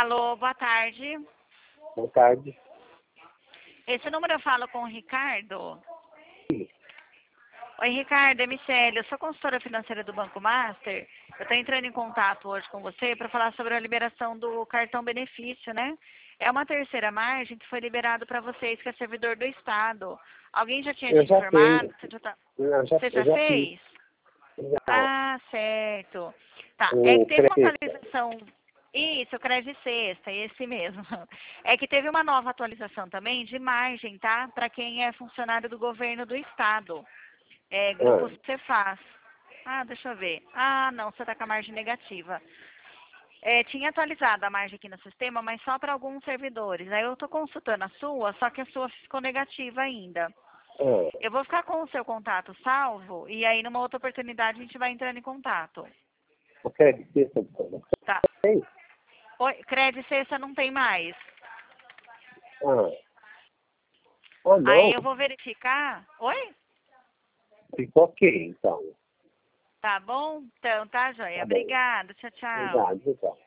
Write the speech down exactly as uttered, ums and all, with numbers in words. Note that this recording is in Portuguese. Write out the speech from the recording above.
Alô, boa tarde. Boa tarde. Esse número eu falo com o Ricardo. Sim. Oi, Ricardo, é Michele. Eu sou consultora financeira do Banco Master. Eu estou entrando em contato hoje com você para falar sobre a liberação do cartão benefício, né? É uma terceira margem que foi liberado para vocês, que é servidor do Estado. Alguém já tinha Eu te já informado? fiz. Você já, tá... Eu já, você eu já já fez? fiz. Já. Ah, certo. Tá, é que O teve uma crédito. atualização. Isso, o Crédito Sexta, esse mesmo. É que teve uma nova atualização também de margem, tá? Para quem é funcionário do governo do estado. É, grupo Ah, Cefaz. Ah, deixa eu ver. Ah, não, você está com a margem negativa. É, tinha atualizado a margem aqui no sistema, mas só para alguns servidores. Aí eu estou consultando a sua, só que a sua ficou negativa ainda. ah, Eu vou ficar com o seu contato salvo e aí numa outra oportunidade a gente vai entrando em contato. o crédito. Tá. Tem? Oi, Crédito Sexta não tem mais. Ah. Ah, Aí não. eu vou verificar. Oi? Ficou ok, então. Tá bom? Então, tá, joia. Tá bom. Obrigada. Tchau, tchau. Obrigado, então.